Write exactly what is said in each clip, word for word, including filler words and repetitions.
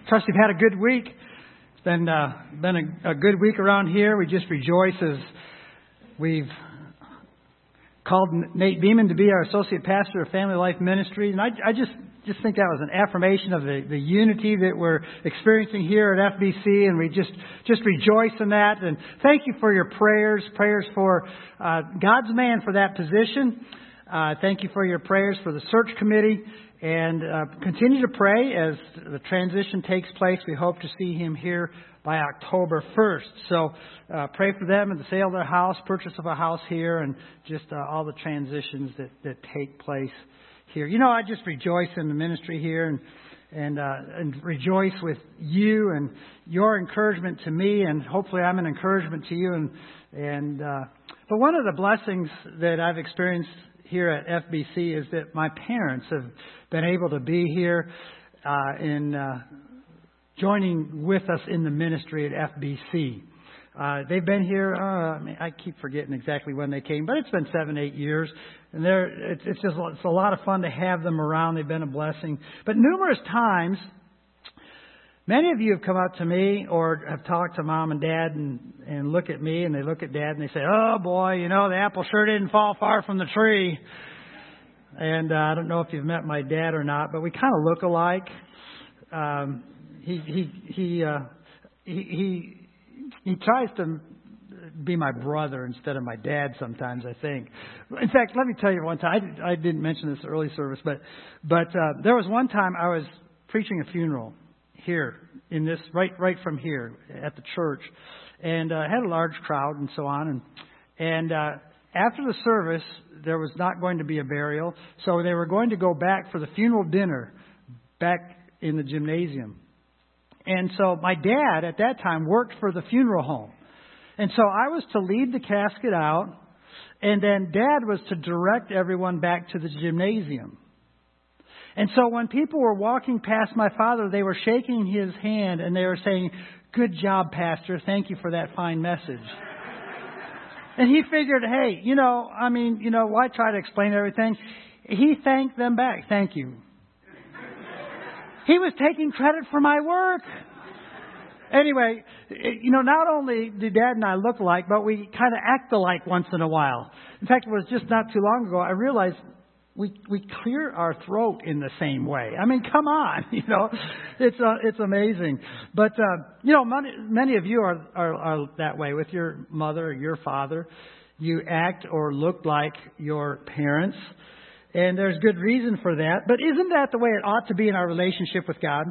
Trust you've had a good week. It's been uh, been a, a good week around here. We just rejoice as we've called Nate Beeman to be our associate pastor of Family Life Ministries, and I, I just just think that was an affirmation of the, the unity that we're experiencing here at F B C, and we just just rejoice in that. And thank you for your prayers, prayers for uh, God's man for that position. Uh, thank you for your prayers for the search committee. And uh, continue to pray as the transition takes place. We hope to see him here by October first. So uh, pray for them and the sale of their house, purchase of a house here, and just uh, all the transitions that, that take place here. You know, I just rejoice in the ministry here and and, uh, and rejoice with you and your encouragement to me, and hopefully I'm an encouragement to you. And and uh, but one of the blessings that I've experienced here at F B C is that my parents have been able to be here uh, in uh, joining with us in the ministry at F B C. Uh, they've been here, uh, I mean, I keep forgetting exactly when they came, but it's been seven, eight years. And they're, it's, it's just it's a lot of fun to have them around. They've been a blessing. But numerous times, many of you have come up to me or have talked to mom and dad and, and look at me and they look at dad and they say, oh boy, you know, the apple sure didn't fall far from the tree. And uh, I don't know if you've met my dad or not, but we kind of look alike. Um, he he he, uh, he he he tries to be my brother instead of my dad sometimes, I think. In fact, let me tell you one time, I, I didn't mention this early service, but but uh, there was one time I was preaching a funeral here in this right right from here at the church, and uh, had a large crowd and so on, and and uh, after the service there was not going to be a burial, so they were going to go back for the funeral dinner back in the gymnasium. And so my dad at that time worked for the funeral home, and so I was to lead the casket out, and then Dad was to direct everyone back to the gymnasium. And so when people were walking past my father, they were shaking his hand and they were saying, good job, Pastor. Thank you for that fine message. And he figured, hey, you know, I mean, you know, why try to explain everything? He thanked them back. Thank you. He was taking credit for my work. Anyway, you know, not only do Dad and I look alike, but we kind of act alike once in a while. In fact, it was just not too long ago, I realized We we clear our throat in the same way. I mean, come on, you know, it's uh, it's amazing. But uh, you know, many, many of you are, are are that way with your mother or your father. You act or look like your parents, and there's good reason for that. But isn't that the way it ought to be in our relationship with God?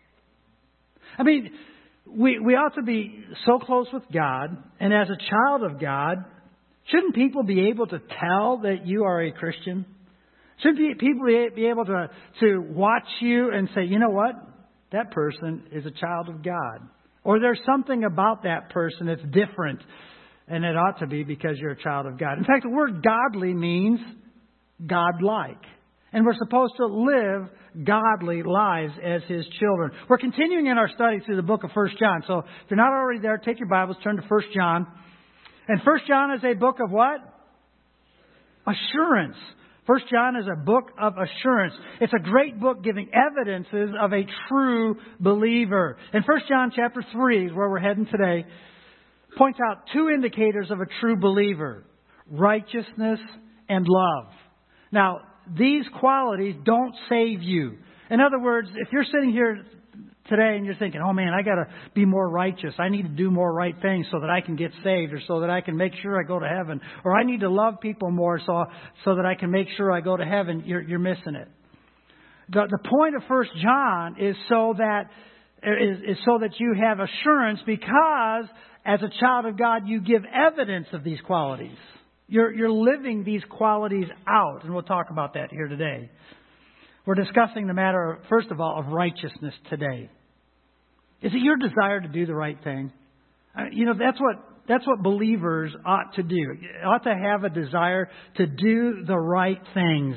I mean, we we ought to be so close with God, and as a child of God, shouldn't people be able to tell that you are a Christian? Shouldn't people be able to, to watch you and say, you know what? That person is a child of God. Or there's something about that person that's different. And it ought to be because you're a child of God. In fact, the word godly means godlike. And we're supposed to live godly lives as His children. We're continuing in our study through the book of First John. So if you're not already there, take your Bibles, turn to First John. And First John is a book of what? Assurance. First John is a book of assurance. It's a great book giving evidences of a true believer. And First John chapter three is where we're heading today. Points out two indicators of a true believer: righteousness and love. Now, these qualities don't save you. In other words, if you're sitting here today and you're thinking, oh man, I got to be more righteous. I need to do more right things so that I can get saved, or so that I can make sure I go to heaven. Or I need to love people more so, so that I can make sure I go to heaven. You're, you're missing it. The, the point of First John is so that is, is so that you have assurance, because as a child of God, you give evidence of these qualities. You're, you're living these qualities out. And we'll talk about that here today. We're discussing the matter, first of all, of righteousness today. Is it your desire to do the right thing? I mean, you know, that's what that's what believers ought to do. You ought to have a desire to do the right things.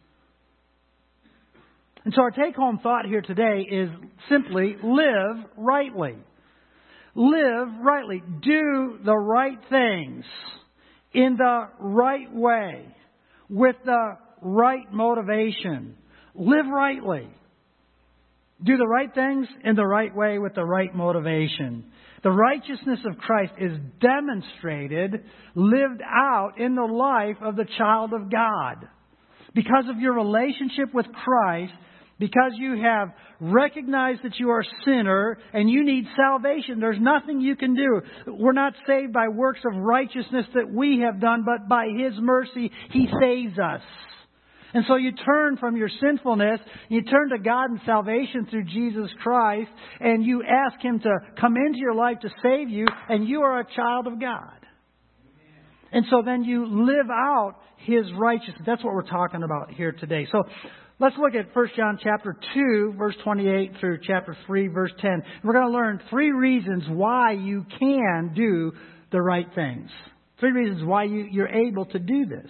And so our take-home thought here today is simply live rightly. Live rightly. Do the right things in the right way, with the right motivation. Live rightly. Do the right things in the right way with the right motivation. The righteousness of Christ is demonstrated, lived out in the life of the child of God. Because of your relationship with Christ, because you have recognized that you are a sinner and you need salvation, there's nothing you can do. We're not saved by works of righteousness that we have done, but by His mercy, He saves us. And so you turn from your sinfulness, you turn to God in salvation through Jesus Christ, and you ask Him to come into your life to save you, and you are a child of God. And so then you live out His righteousness. That's what we're talking about here today. So let's look at First John chapter two, verse twenty-eight through chapter three, verse ten. We're going to learn three reasons why you can do the right things. Three reasons why you, you're able to do this.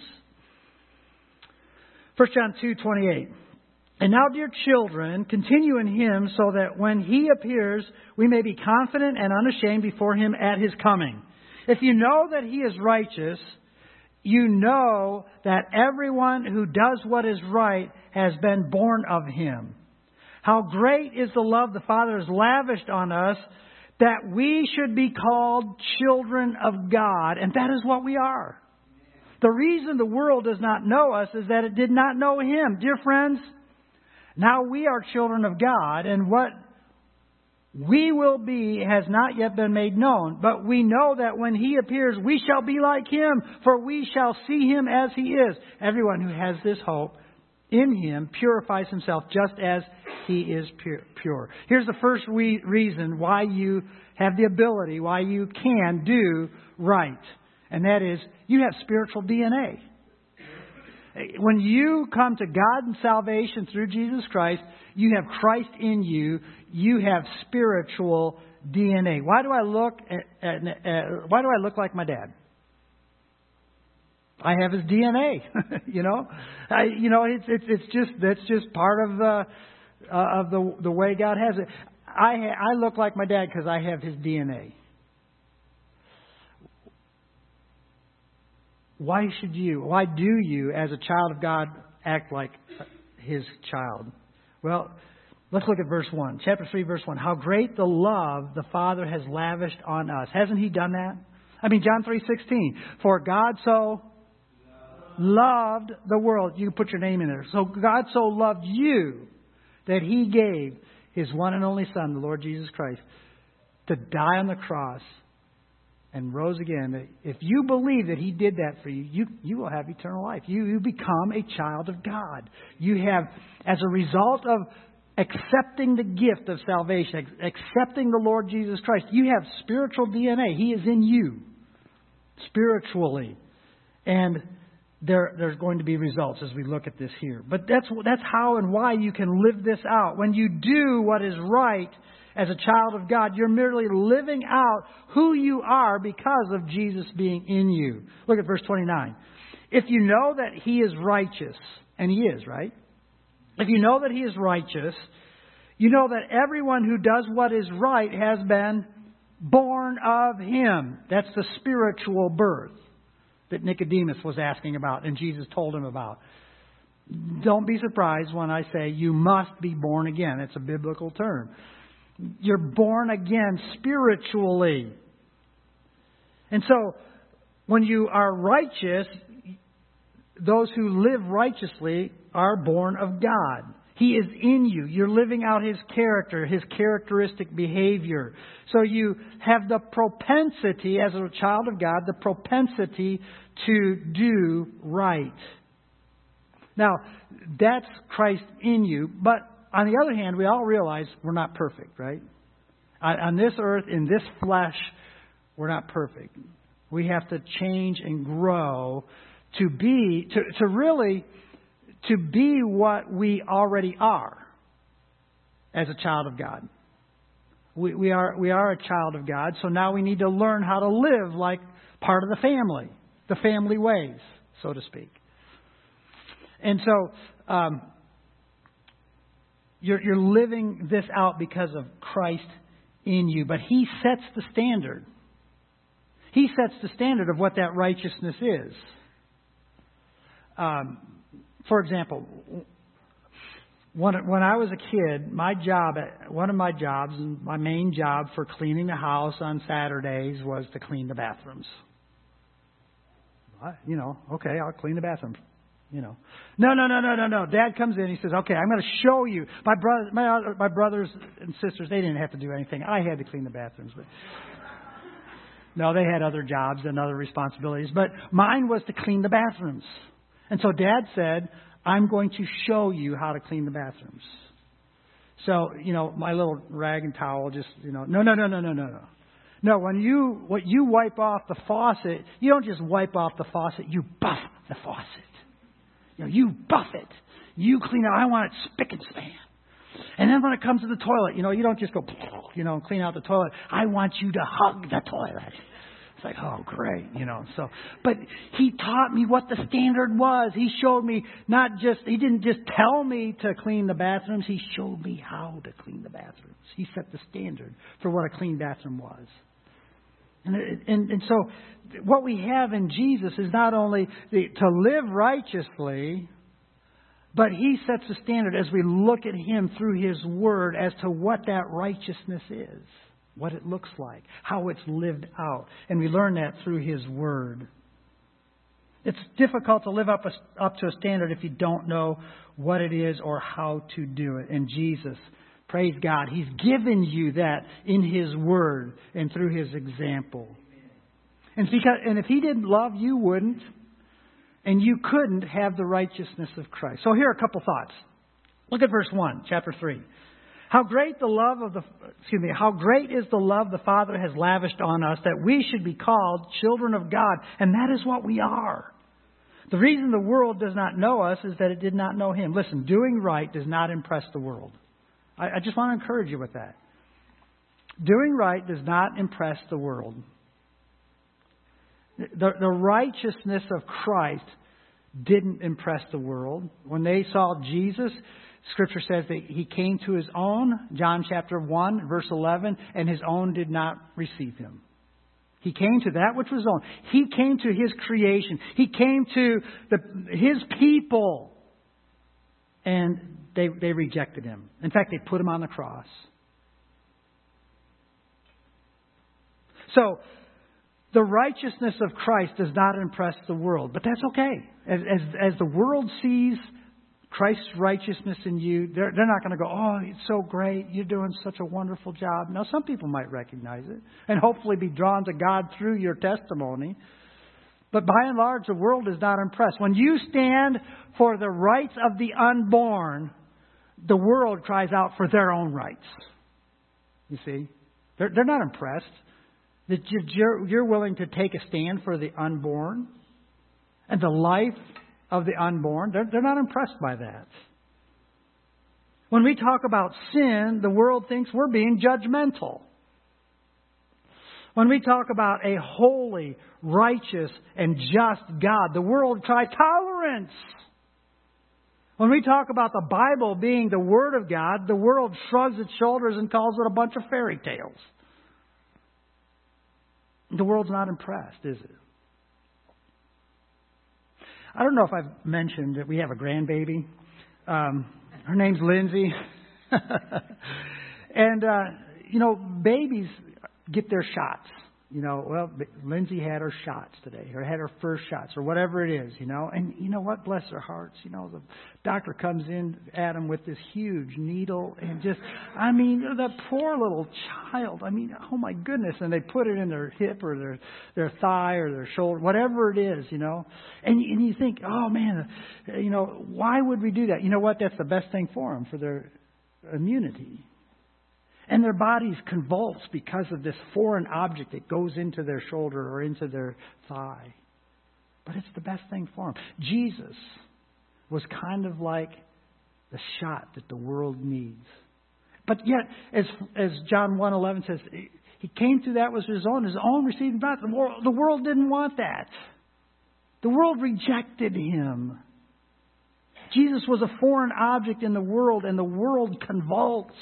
First John two twenty-eight. And now, dear children, continue in Him so that when He appears, we may be confident and unashamed before Him at His coming. If you know that He is righteous, you know that everyone who does what is right has been born of Him. How great is the love the Father has lavished on us, that we should be called children of God. And that is what we are. The reason the world does not know us is that it did not know Him. Dear friends, now we are children of God, and what we will be has not yet been made known. But we know that when He appears, we shall be like Him, for we shall see Him as He is. Everyone who has this hope in Him purifies himself just as He is pure. Here's the first re- reason why you have the ability, why you can do right. And that is, you have spiritual D N A. When you come to God in salvation through Jesus Christ, you have Christ in you. You have spiritual D N A. Why do I look at, at, at, why do I look like my dad? I have his D N A. you know, I, you know, it's it's it's just that's just part of the uh, of the the way God has it. I I look like my dad because I have his D N A. Why should you, why do you, as a child of God, act like His child? Well, let's look at verse one. Chapter three, verse one. How great the love the Father has lavished on us. Hasn't He done that? I mean, John three sixteen. For God so loved the world. You can put your name in there. So God so loved you that He gave His one and only Son, the Lord Jesus Christ, to die on the cross and rose again. If you believe that He did that for you, you, you will have eternal life. You, you become a child of God. You have, as a result of accepting the gift of salvation, accepting the Lord Jesus Christ, you have spiritual D N A. He is in you, spiritually. And there, there's going to be results as we look at this here. But that's, that's how and why you can live this out. When you do what is right, as a child of God, you're merely living out who you are because of Jesus being in you. Look at verse twenty-nine. If you know that He is righteous, and He is, right? If you know that He is righteous, you know that everyone who does what is right has been born of Him. That's the spiritual birth that Nicodemus was asking about and Jesus told him about. Don't be surprised when I say you must be born again. It's a biblical term. You're born again spiritually. And so, when you are righteous, those who live righteously are born of God. He is in you. You're living out His character, His characteristic behavior. So you have the propensity, as a child of God, the propensity to do right. Now, that's Christ in you, but on the other hand, we all realize we're not perfect, right? On this earth, in this flesh, we're not perfect. We have to change and grow to be, to, to really, to be what we already are as a child of God. We, we are, we are a child of God, so now we need to learn how to live like part of the family, the family ways, so to speak. And so, um, You're, you're living this out because of Christ in you. But He sets the standard. He sets the standard of what that righteousness is. Um, for example, When, when I was a kid, my job, one of my jobs, my main job for cleaning the house on Saturdays was to clean the bathrooms. I, you know, okay, I'll clean the bathroom. You know, no, no, no, no, no, no. Dad comes in. He says, "Okay, I'm going to show you." My brother, my my brothers and sisters, they didn't have to do anything. I had to clean the bathrooms, but no, they had other jobs and other responsibilities. But mine was to clean the bathrooms. And so Dad said, "I'm going to show you how to clean the bathrooms." So, you know, my little rag and towel, just, you know, no, no, no, no, no, no, no. No, when you what you wipe off the faucet, you don't just wipe off the faucet. You buff the faucet. You know, you buff it. You clean it. I want it spick and span. And then when it comes to the toilet, you know, you don't just go, you know, clean out the toilet. I want you to hug the toilet. It's like, oh, great, you know. So, but he taught me what the standard was. He showed me not just, he didn't just tell me to clean the bathrooms. He showed me how to clean the bathrooms. He set the standard for what a clean bathroom was. And, and, and so what we have in Jesus is not only the, to live righteously, but He sets the standard as we look at Him through His Word as to what that righteousness is, what it looks like, how it's lived out. And we learn that through His Word. It's difficult to live up, a, up to a standard if you don't know what it is or how to do it. And Jesus, praise God, He's given you that in His Word and through His example. And, because, and if He didn't love, you wouldn't. And you couldn't have the righteousness of Christ. So here are a couple thoughts. Look at verse one, chapter three. How great the love of the, excuse me, how great is the love the Father has lavished on us that we should be called children of God. And that is what we are. The reason the world does not know us is that it did not know Him. Listen, doing right does not impress the world. I, I just want to encourage you with that. Doing right does not impress the world. The, the righteousness of Christ didn't impress the world. When they saw Jesus, Scripture says that He came to His own, John chapter one, verse eleven, and His own did not receive Him. He came to that which was own. He came to His creation. He came to the, His people. And they, they rejected Him. In fact, they put Him on the cross. So, the righteousness of Christ does not impress the world. But that's okay. As, as, as the world sees Christ's righteousness in you, they're, they're not going to go, "Oh, it's so great. You're doing such a wonderful job." Now, some people might recognize it and hopefully be drawn to God through your testimony. But by and large, the world is not impressed. When you stand for the rights of the unborn, the world cries out for their own rights. You see? They're, they're not impressed that you're, you're willing to take a stand for the unborn and the life of the unborn. They're, they're not impressed by that. When we talk about sin, the world thinks we're being judgmental. When we talk about a holy, righteous, and just God, the world cries tolerance. When we talk about the Bible being the Word of God, the world shrugs its shoulders and calls it a bunch of fairy tales. The world's not impressed, is it? I don't know if I've mentioned that we have a grandbaby. Um, her name's Lindsay. and, uh, you know, babies get their shots. You know, well, Lindsay had her shots today, or had her first shots, or whatever it is, you know. And you know what? Bless their hearts. You know, the doctor comes in at them with this huge needle, and just, I mean, that poor little child. I mean, oh my goodness. And they put it in their hip or their their thigh or their shoulder, whatever it is, you know. And, and you think, oh man, you know, why would we do that? You know what? That's the best thing for them, for their immunity. And their bodies convulse because of this foreign object that goes into their shoulder or into their thigh. But it's the best thing for them. Jesus was kind of like the shot that the world needs. But yet, as as John one eleven says, He came through that was His own. His own received not. The world, the world didn't want that. The world rejected Him. Jesus was a foreign object in the world, and the world convulsed.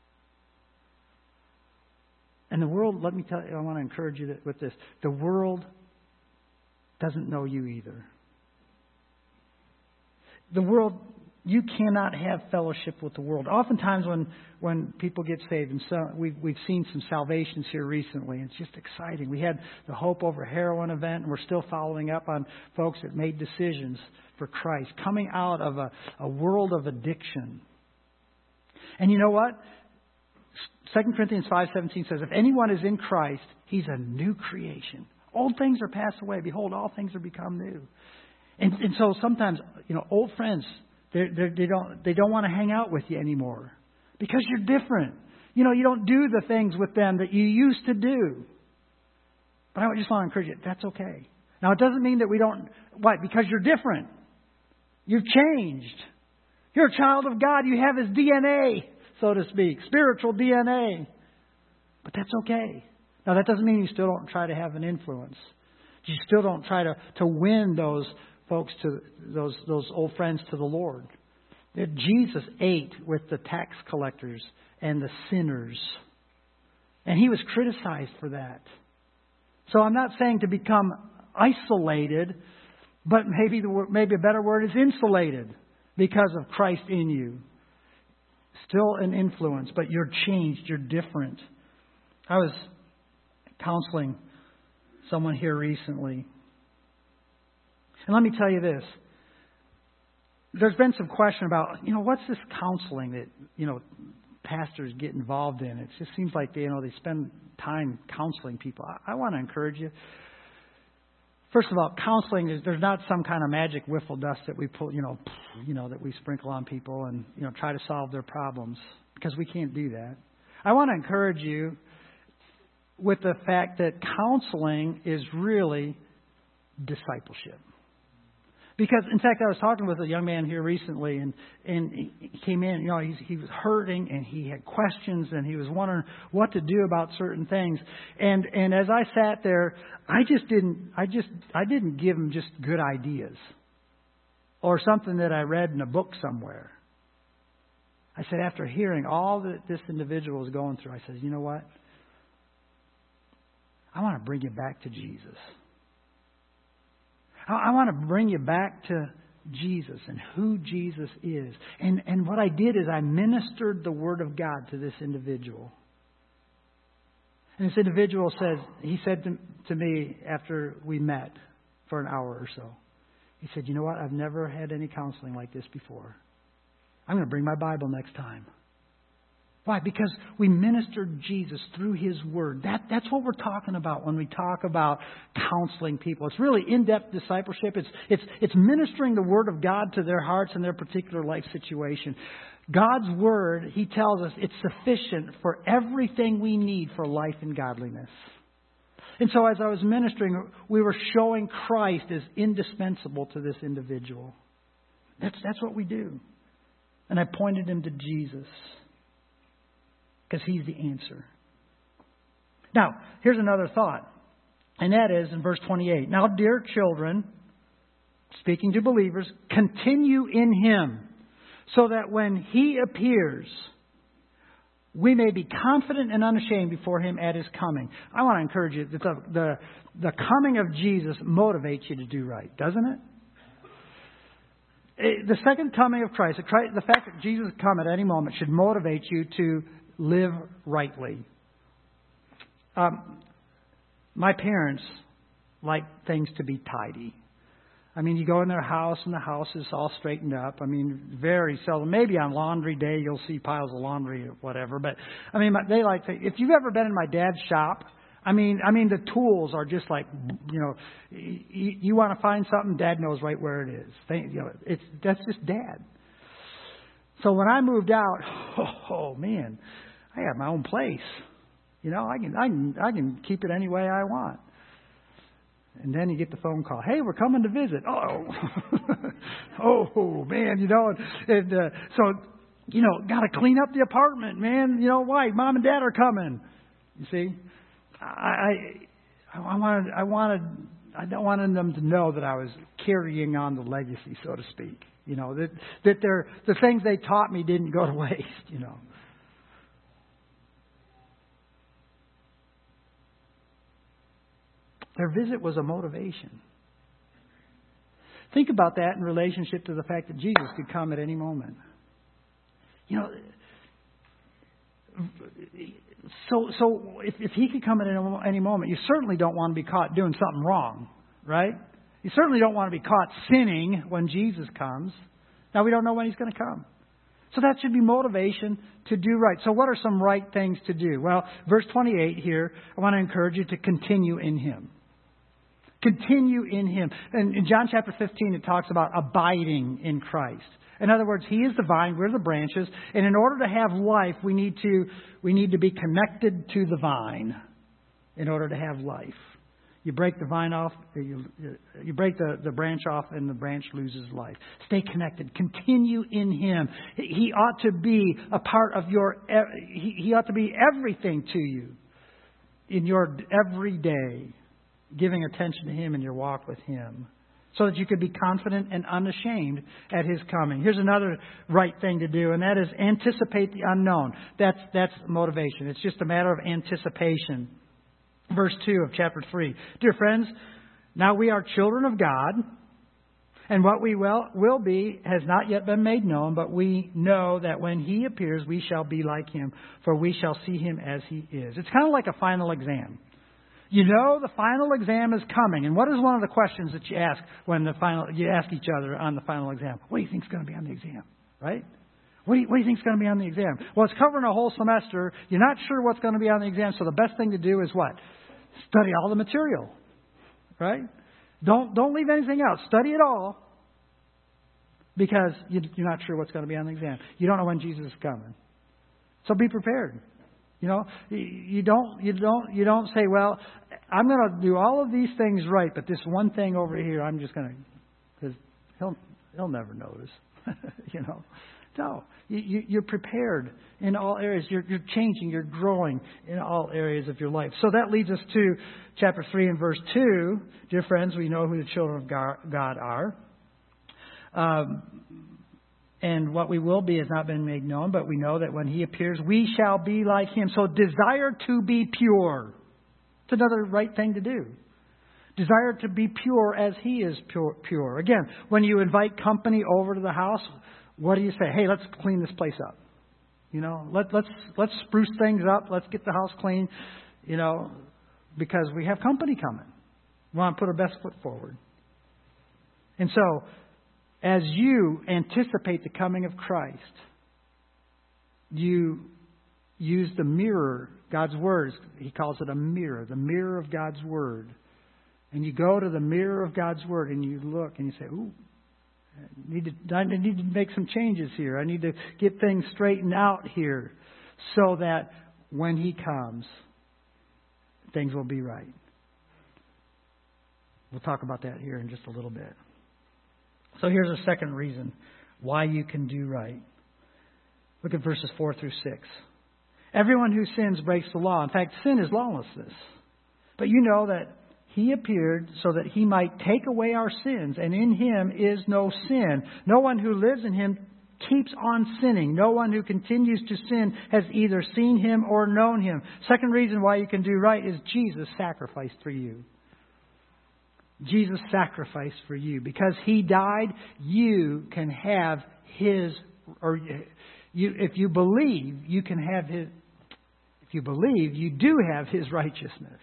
And the world, let me tell you, I want to encourage you with this. The world doesn't know you either. The world You cannot have fellowship with the world. Oftentimes when, when people get saved, and so we've, we've seen some salvations here recently, it's just exciting. We had the Hope Over Heroin event, and we're still following up on folks that made decisions for Christ, coming out of a, a world of addiction. And you know what? Second Corinthians five seventeen says, if anyone is in Christ, he's a new creation. Old things are passed away. Behold, all things are become new. And, and so sometimes, you know, old friends, They're, they're, they don't they don't want to hang out with you anymore because you're different. You know, you don't do the things with them that you used to do. But I just want to encourage you, that's okay. Now, it doesn't mean that we don't, why? Because you're different. You've changed. You're a child of God. You have His D N A, so to speak, spiritual D N A. But that's okay. Now, that doesn't mean you still don't try to have an influence. You still don't try to, to win those folks, to those those old friends to the Lord. That Jesus ate with the tax collectors and the sinners. And He was criticized for that. So I'm not saying to become isolated, but maybe the maybe a better word is insulated because of Christ in you. Still an influence, but you're changed, you're different. I was counseling someone here recently. And let me tell you this. There's been some question about, you know, what's this counseling that, you know, pastors get involved in? It just seems like they, you know, they spend time counseling people. I, I want to encourage you. First of all, counseling is, there's not some kind of magic wiffle dust that we pull, you know, you know, that we sprinkle on people and, you know, try to solve their problems, because we can't do that. I want to encourage you with the fact that counseling is really discipleship. Because, in fact, I was talking with a young man here recently, and, and he came in, you know, he's, he was hurting, and he had questions, and he was wondering what to do about certain things. And and as I sat there, I just didn't, I just, I didn't give him just good ideas or something that I read in a book somewhere. I said, after hearing all that this individual was going through, I said, you know what? I want to bring you back to Jesus. I want to bring you back to Jesus and who Jesus is. And and what I did is I ministered the Word of God to this individual. And this individual says, he said to, to me after we met for an hour or so, he said, you know what? I've never had any counseling like this before. I'm going to bring my Bible next time. Why? Because we ministered Jesus through His Word. That, that's what we're talking about when we talk about counseling people. It's really in-depth discipleship. It's, it's, it's ministering the Word of God to their hearts and their particular life situation. God's Word, He tells us, it's sufficient for everything we need for life and godliness. And so as I was ministering, we were showing Christ as indispensable to this individual. That's, that's what we do. And I pointed him to Jesus, because He's the answer. Now, here's another thought. And that is in verse twenty-eight. Now, dear children, speaking to believers, continue in Him, so that when He appears, we may be confident and unashamed before Him at His coming. I want to encourage you that the, the, the coming of Jesus motivates you to do right, doesn't it? The second coming of Christ, the fact that Jesus will come at any moment, should motivate you to live rightly. Um, my parents like things to be tidy. I mean, you go in their house and the house is all straightened up. I mean, very seldom. Maybe on laundry day you'll see piles of laundry or whatever. But I mean, they like to. If you've ever been in my dad's shop, I mean, I mean the tools are just like, you know, you, you want to find something, Dad knows right where it is. They, you know, it's that's just Dad. So when I moved out, oh, oh man, I have my own place. You know, I can I can I can keep it any way I want. And then you get the phone call. Hey, we're coming to visit. Oh, oh man, you know, and uh, so you know, got to clean up the apartment, man. You know why? Mom and Dad are coming. You see, I I, I wanted I wanted I don't wanted them to know that I was carrying on the legacy, so to speak. You know, that that they're, the things they taught me didn't go to waste. You know. Their visit was a motivation. Think about that in relationship to the fact that Jesus could come at any moment. You know, so so if, if he could come at any moment, you certainly don't want to be caught doing something wrong, right? You certainly don't want to be caught sinning when Jesus comes. Now, we don't know when he's going to come. So that should be motivation to do right. So what are some right things to do? Well, verse twenty-eight here, I want to encourage you to continue in him. Continue in him. And in John chapter fifteen, it talks about abiding in Christ. In other words, he is the vine, we're the branches. And in order to have life, we need to, we need to be connected to the vine in order to have life. You break the vine off, you, you break the, the branch off, and the branch loses life. Stay connected. Continue in him. He ought to be a part of your, he, he ought to be everything to you in your everyday, giving attention to him in your walk with him, so that you could be confident and unashamed at his coming. Here's another right thing to do, and that is anticipate the unknown. That's, that's motivation. It's just a matter of anticipation. Verse two of chapter three. Dear friends, now we are children of God, and what we will, will be has not yet been made known, but we know that when he appears, we shall be like him, for we shall see him as he is. It's kind of like a final exam. You know the final exam is coming. And what is one of the questions that you ask when the final you ask each other on the final exam? What do you think is going to be on the exam? Right? What do you, what do you think is going to be on the exam? Well, it's covering a whole semester. You're not sure what's going to be on the exam. So the best thing to do is what? Study all the material. Right? Don't, don't leave anything out. Study it all. Because you, you're not sure what's going to be on the exam. You don't know when Jesus is coming. So be prepared. You know, you don't, you don't, you don't say, well, I'm going to do all of these things right, but this one thing over here, I'm just going to, because he'll, he'll never notice. you know, no, you, you, you're prepared in all areas. You're, you're changing, you're growing in all areas of your life. So that leads us to chapter three and verse two. Dear friends, we know who the children of God are. Um, And what we will be has not been made known, but we know that when he appears, we shall be like him. So desire to be pure. It's another right thing to do. Desire to be pure as he is pure. pure. Again, when you invite company over to the house, what do you say? Hey, let's clean this place up. You know, let, let's let's spruce things up. Let's get the house clean. You know, because we have company coming. We want to put our best foot forward. And so, as you anticipate the coming of Christ, you use the mirror, God's Word. He calls it a mirror, the mirror of God's Word. And you go to the mirror of God's Word and you look and you say, ooh, I need to, I need to make some changes here. I need to get things straightened out here so that when He comes, things will be right. We'll talk about that here in just a little bit. So here's a second reason why you can do right. Look at verses four through six. Everyone who sins breaks the law. In fact, sin is lawlessness. But you know that He appeared so that He might take away our sins, and in Him is no sin. No one who lives in Him keeps on sinning. No one who continues to sin has either seen Him or known Him. Second reason why you can do right is Jesus sacrificed for you. Jesus sacrificed for you. Because He died, you can have His, or you, if you believe, you can have His, if you believe, you do have His righteousness.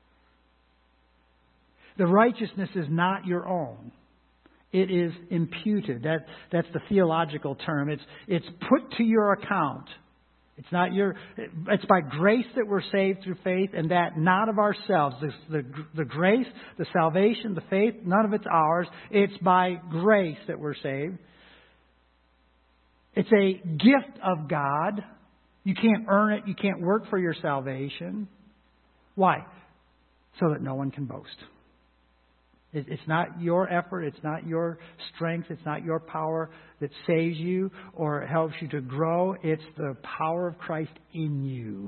The righteousness is not your own. It is imputed. That, that's the theological term. It's, it's put to your account. It's not your. It's by grace that we're saved through faith, and that not of ourselves. The, the, the grace, the salvation, the faith, none of it's ours. It's by grace that we're saved. It's a gift of God. You can't earn it. You can't work for your salvation. Why? So that no one can boast. It's not your effort, it's not your strength, it's not your power that saves you or helps you to grow. It's the power of Christ in you.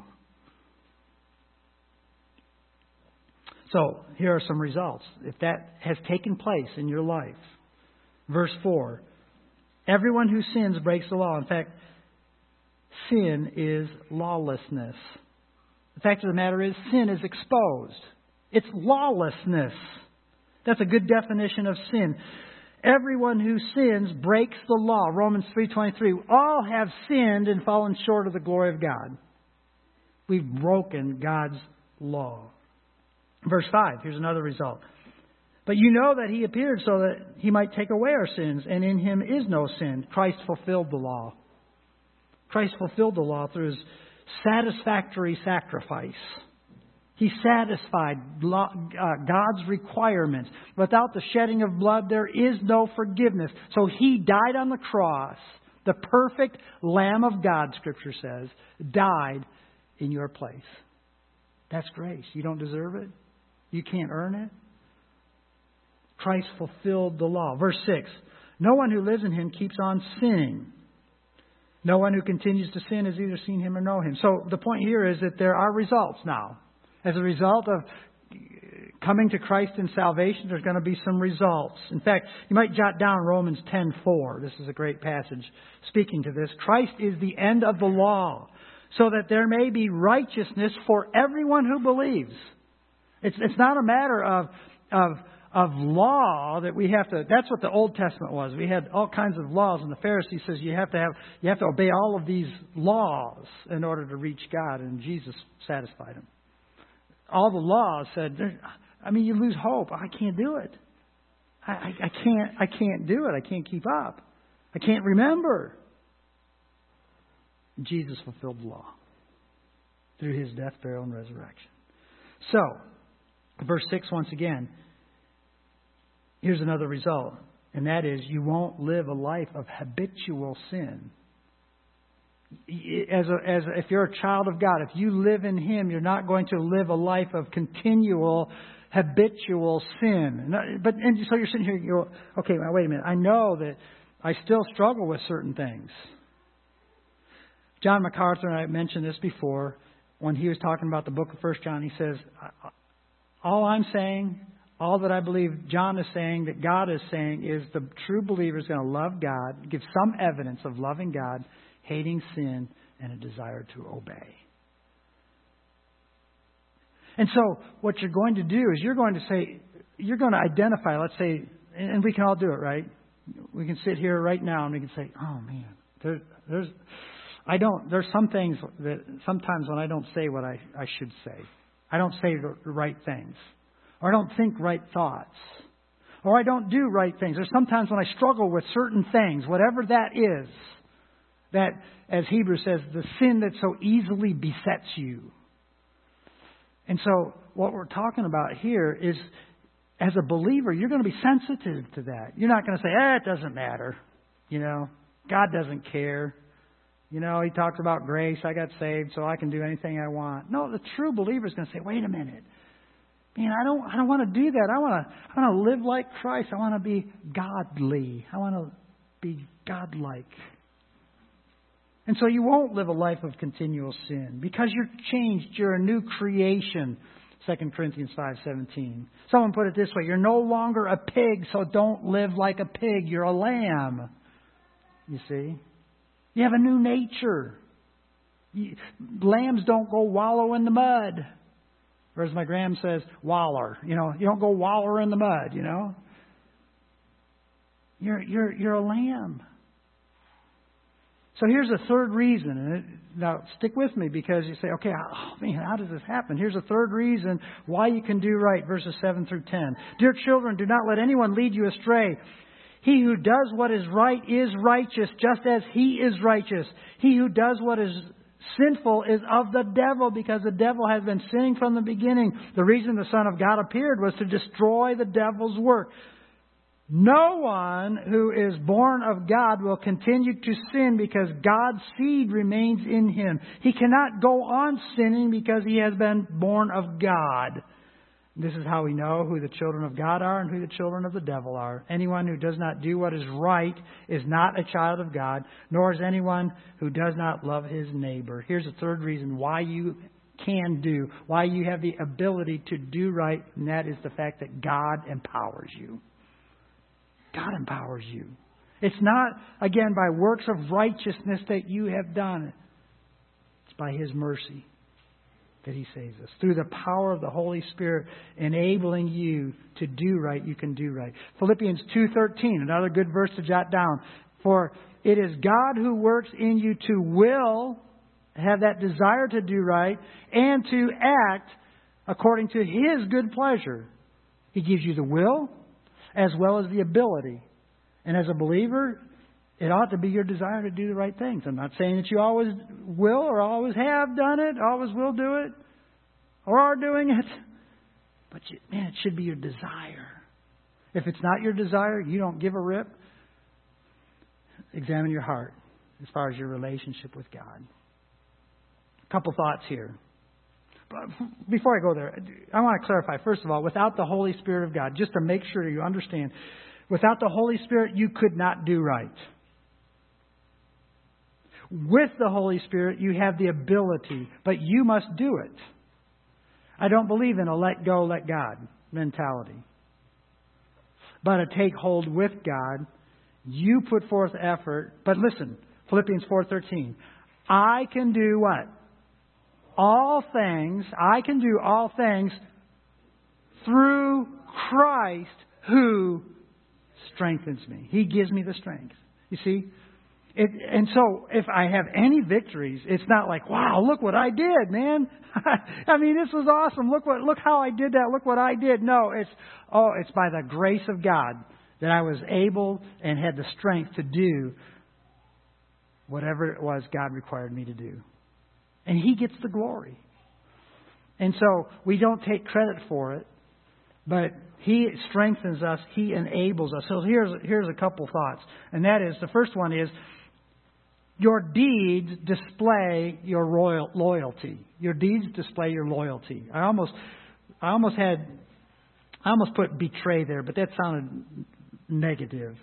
So, here are some results. If that has taken place in your life. Verse four. Everyone who sins breaks the law. In fact, sin is lawlessness. The fact of the matter is, sin is exposed. It's lawlessness. That's a good definition of sin. everyone who sins breaks the law. Romans three twenty-three. All have sinned and fallen short of the glory of God. We've broken God's law. Verse five, here's another result. But you know that He appeared so that He might take away our sins, and in Him is no sin. Christ fulfilled the law. Christ fulfilled the law through His satisfactory sacrifice. He satisfied God's requirements. Without the shedding of blood, there is no forgiveness. So He died on the cross. The perfect Lamb of God, Scripture says, died in your place. That's grace. You don't deserve it. You can't earn it. Christ fulfilled the law. Verse six. No one who lives in Him keeps on sinning. No one who continues to sin has either seen Him or know Him. So the point here is that there are results now. As a result of coming to Christ in salvation, there's going to be some results. In fact, you might jot down Romans ten four. This is a great passage speaking to this. Christ is the end of the law, so that there may be righteousness for everyone who believes. It's it's not a matter of of of law that we have to. That's what the Old Testament was. We had all kinds of laws, and the Pharisee says you have to have you have to obey all of these laws in order to reach God, and Jesus satisfied him. All the laws said, I mean, you lose hope. I can't do it. I, I, I can't. I can't do it. I can't keep up. I can't remember. Jesus fulfilled the law through His death, burial, and resurrection. So, verse six once again. Here's another result, and that is you won't live a life of habitual sin. As a, as a, if you're a child of God, if you live in Him, you're not going to live a life of continual, habitual sin. But and so you're sitting here, you go, okay, now wait a minute. I know that I still struggle with certain things. John MacArthur, and I mentioned this before, when he was talking about the book of First John, he says, all I'm saying, all that I believe John is saying, that God is saying, is the true believer is going to love God, give some evidence of loving God, hating sin, and a desire to obey. And so what you're going to do is you're going to say, you're going to identify, let's say, and we can all do it, right? We can sit here right now and we can say, oh man, there, there's, I don't, there's some things that sometimes when I don't say what I, I should say, I don't say the right things, or I don't think right thoughts, or I don't do right things. There's sometimes when I struggle with certain things, whatever that is, that, as Hebrews says, the sin that so easily besets you. And so what we're talking about here is, as a believer, you're going to be sensitive to that. You're not going to say, eh, it doesn't matter. You know, God doesn't care. You know, He talks about grace. I got saved, so I can do anything I want. No, the true believer is going to say, wait a minute. Man, I don't, I don't want to do that. I want to, I want to live like Christ. I want to be godly. I want to be godlike. And so you won't live a life of continual sin because you're changed. You're a new creation. Second Corinthians five seventeen. Someone put it this way. You're no longer a pig, so don't live like a pig. You're a lamb. You see? You have a new nature. You, lambs don't go wallow in the mud. Or as my gram says, waller. You know, you don't go waller in the mud, you know. You're, you're, you're a lamb. So here's a third reason. And it, now, stick with me because you say, okay, oh man, how does this happen? Here's a third reason why you can do right, verses seven through ten. Dear children, do not let anyone lead you astray. He who does what is right is righteous, just as He is righteous. He who does what is sinful is of the devil, because the devil has been sinning from the beginning. The reason the Son of God appeared was to destroy the devil's work. No one who is born of God will continue to sin because God's seed remains in him. He cannot go on sinning because he has been born of God. This is how we know who the children of God are and who the children of the devil are. Anyone who does not do what is right is not a child of God, nor is anyone who does not love his neighbor. Here's a third reason why you can do, why you have the ability to do right, and that is the fact that God empowers you. God empowers you. It's not, again, by works of righteousness that you have done. It's by His mercy. that He saves us. Through the power of the Holy Spirit enabling you to do right, you can do right. Philippians two thirteen, another good verse to jot down. For it is God who works in you to will, have that desire to do right, and to act according to His good pleasure. He gives you the will as well as the ability. And as a believer, it ought to be your desire to do the right things. I'm not saying that you always will or always have done it, always will do it, or are doing it. But, you, man, it should be your desire. If it's not your desire, you don't give a rip. Examine your heart as far as your relationship with God. A couple thoughts here. But before I go there, I want to clarify, first of all, without the Holy Spirit of God, just to make sure you understand, without the Holy Spirit, you could not do right. With the Holy Spirit, you have the ability, but you must do it. I don't believe in a let go, let God mentality. But a take hold with God. You put forth effort. But listen, Philippians four thirteen. I can do what? All things. I can do all things through Christ who strengthens me. He gives me the strength. You see? It, and so if I have any victories, it's not like, wow, look what I did, man. I mean, this was awesome. Look what, look how I did that. Look what I did. No, it's, oh, it's by the grace of God that I was able and had the strength to do whatever it was God required me to do. And He gets the glory. And so we don't take credit for it, but He strengthens us. He enables us. So here's, here's a couple thoughts. And that is, the first one is, your deeds display your royal loyalty. Your deeds display your loyalty. I almost, I almost had, I almost put betray there, but that sounded negative.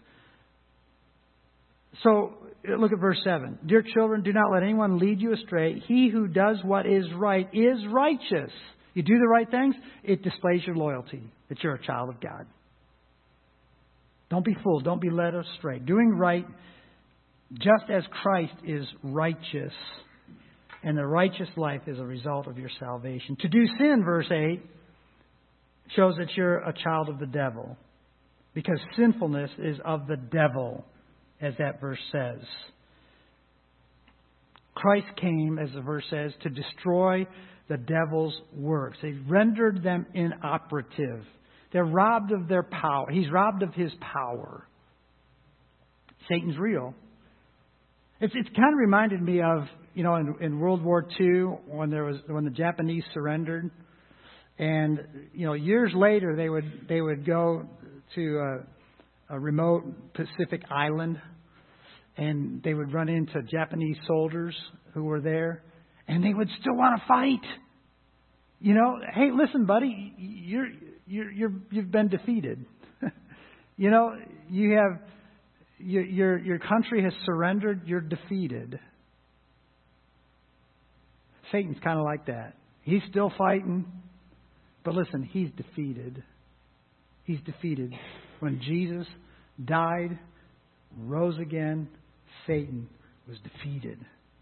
So look at verse seven. Dear children, do not let anyone lead you astray. He who does what is right is righteous. You do the right things, it displays your loyalty, that you're a child of God. Don't be fooled. Don't be led astray. Doing right, just as Christ is righteous, and the righteous life is a result of your salvation. To do sin, verse eight, shows that you're a child of the devil, because sinfulness is of the devil, as that verse says. Christ came, as the verse says, to destroy the devil's works. He rendered them inoperative. They're robbed of their power. He's robbed of his power. Satan's real. It's, it's kind of reminded me of, you know, in, in World War Two, when there was when the Japanese surrendered, and you know, years later they would they would go to a, a remote Pacific island, and they would run into Japanese soldiers who were there, and they would still want to fight. You know, hey, listen, buddy, you're you're, you're you've been defeated. You know, you have your your your country has surrendered. You're defeated. Satan's kind of like that. He's still fighting, but listen, he's defeated. He's defeated. When Jesus died, rose again, Satan was defeated.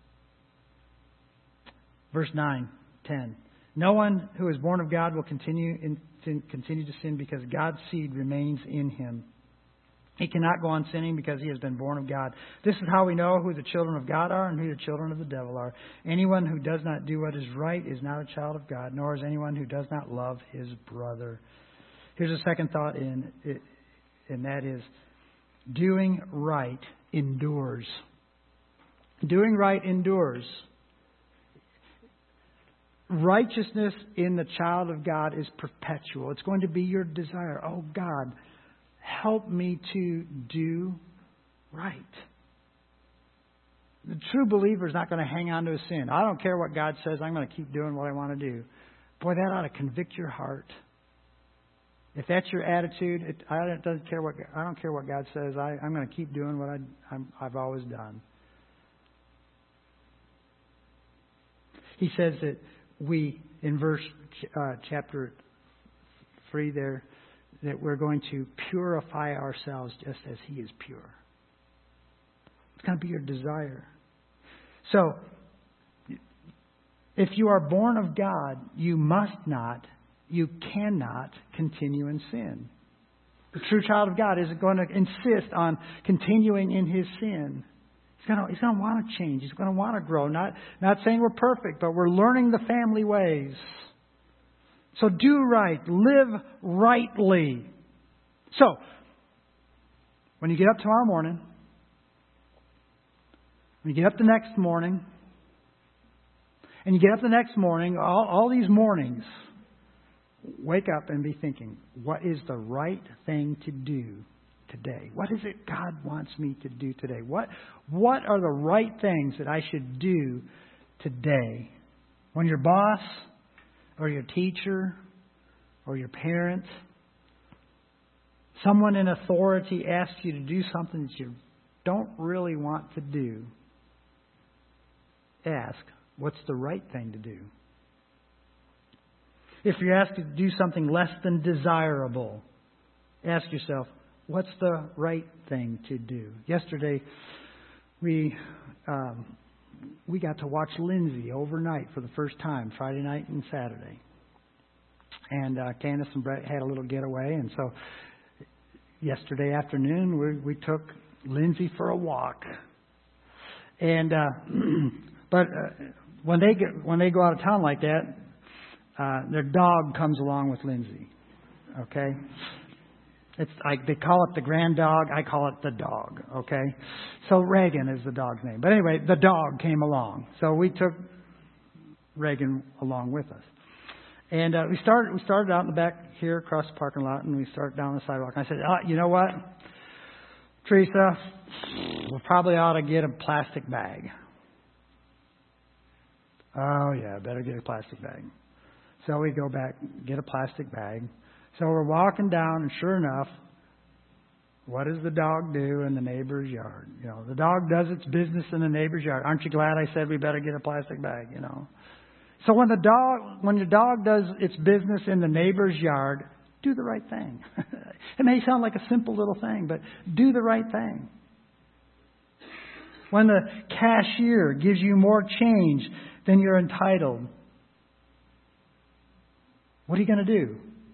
Verse nine, ten. No one who is born of God will continue in, continue to sin, because God's seed remains in him. He cannot go on sinning because he has been born of God. This is how we know who the children of God are and who the children of the devil are. Anyone who does not do what is right is not a child of God, nor is anyone who does not love his brother. Here's a second thought, in it, and that is, doing right endures. Doing right endures. Righteousness in the child of God is perpetual. It's going to be your desire. Oh God, help me to do right. The true believer is not going to hang on to a sin. I don't care what God says. I'm going to keep doing what I want to do. Boy, that ought to convict your heart. If that's your attitude, it, I don't, it doesn't care what I don't care what God says. I, I'm going to keep doing what I, I'm, I've always done. He says that we, in verse uh, chapter three there, that we're going to purify ourselves just as He is pure. It's going to be your desire. So, If you are born of God, you must not, you cannot continue in sin. The true child of God isn't going to insist on continuing in his sin. He's going to, he's going to want to change. He's going to want to grow. Not, not saying we're perfect, but we're learning the family ways. So do right. Live rightly. So, when you get up tomorrow morning, when you get up the next morning, and you get up the next morning, all, all these mornings, wake up and be thinking, what is the right thing to do today? What is it God wants me to do today? What, what are the right things that I should do today? When your boss or your teacher or your parent, someone in authority asks you to do something that you don't really want to do, ask, what's the right thing to do? If you're asked to do something less than desirable, ask yourself, what's the right thing to do? Yesterday, we um, we got to watch Lindsay overnight for the first time, Friday night and Saturday. And uh, Candace and Brett had a little getaway, and so yesterday afternoon we, we took Lindsay for a walk. And uh, but uh, when they get when they go out of town like that, Uh, their dog comes along with Lindsay. Okay? It's like they call it the grand dog. I call it the dog. Okay? So Reagan is the dog's name. But anyway, the dog came along. So we took Reagan along with us. And uh, we started we started out in the back here across the parking lot, and we started down the sidewalk. And I said, oh, you know what, Teresa, we probably ought to get a plastic bag. Oh, yeah, better get a plastic bag. So we go back, get a plastic bag. So we're walking down, and sure enough, what does the dog do in the neighbor's yard? You know, the dog does its business in the neighbor's yard. Aren't you glad I said we better get a plastic bag, you know? So when the dog, when your dog does its business in the neighbor's yard, do the right thing. It may sound like a simple little thing, but do the right thing. When the cashier gives you more change than you're entitled, what are you going to do?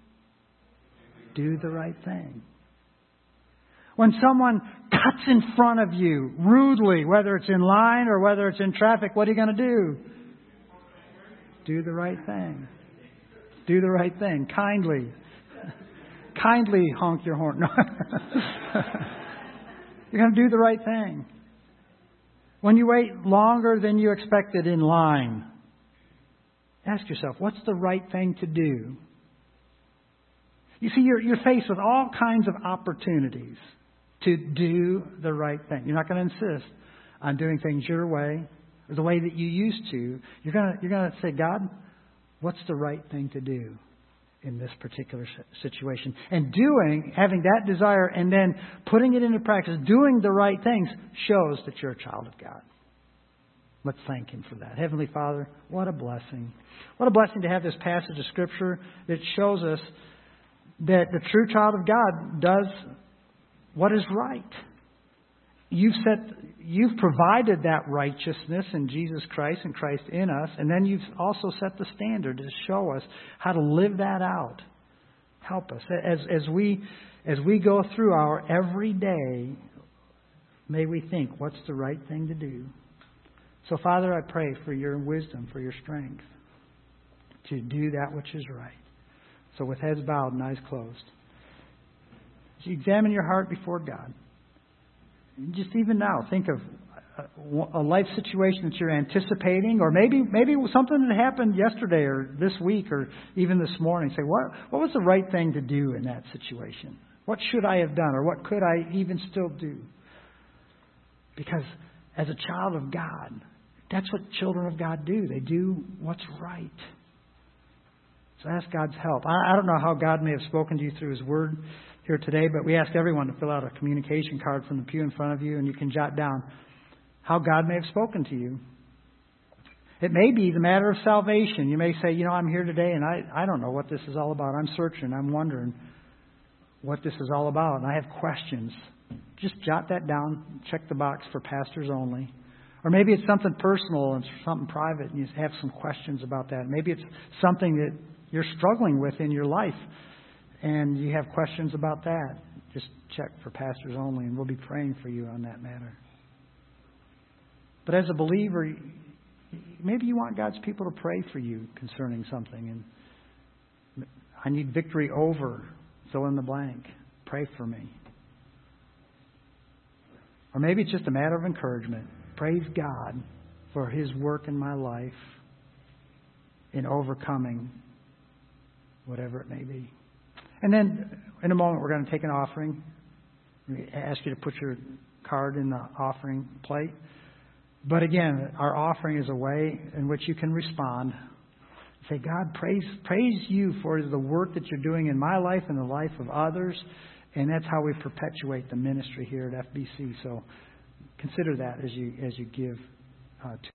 Do the right thing. When someone cuts in front of you rudely, whether it's in line or whether it's in traffic, what are you going to do? Do the right thing. Do the right thing. Kindly. Kindly honk your horn. No. You're going to do the right thing. When you wait longer than you expected in line, ask yourself, what's the right thing to do? You see, you're, you're faced with all kinds of opportunities to do the right thing. You're not going to insist on doing things your way or the way that you used to. You're going to, you're going to say, God, what's the right thing to do in this particular situation? And doing, having that desire and then putting it into practice, doing the right things shows that you're a child of God. Let's thank Him for that. Heavenly Father, what a blessing. What a blessing to have this passage of Scripture that shows us that the true child of God does what is right. You've set, you've provided that righteousness in Jesus Christ and Christ in us, and then you've also set the standard to show us how to live that out. Help us as as we as we go through our everyday. May we think, what's the right thing to do? So, Father, I pray for your wisdom, for your strength to do that which is right. So, with heads bowed and eyes closed, as you examine your heart before God, just even now, think of a life situation that you're anticipating, or maybe maybe something that happened yesterday or this week or even this morning. Say, what what was the right thing to do in that situation? What should I have done, or what could I even still do? Because as a child of God, that's what children of God do. They do what's right. So ask God's help. I, I don't know how God may have spoken to you through His Word here today, but we ask everyone to fill out a communication card from the pew in front of you, and you can jot down how God may have spoken to you. It may be the matter of salvation. You may say, you know, I'm here today, and I, I don't know what this is all about. I'm searching. I'm wondering what this is all about, and I have questions. Just jot that down. Check the box for pastors only. Or maybe it's something personal and something private and you have some questions about that. Maybe it's something that you're struggling with in your life and you have questions about that. Just check for pastors only and we'll be praying for you on that matter. But as a believer, maybe you want God's people to pray for you concerning something. And I need victory over, fill in the blank. Pray for me. Or maybe it's just a matter of encouragement. Praise God for His work in my life in overcoming whatever it may be. And then in a moment we're going to take an offering. We ask you to put your card in the offering plate. But again, our offering is a way in which you can respond. Say, God, praise praise you for the work that you're doing in my life and the life of others. And that's how we perpetuate the ministry here at F B C. So consider that as you as you give uh, to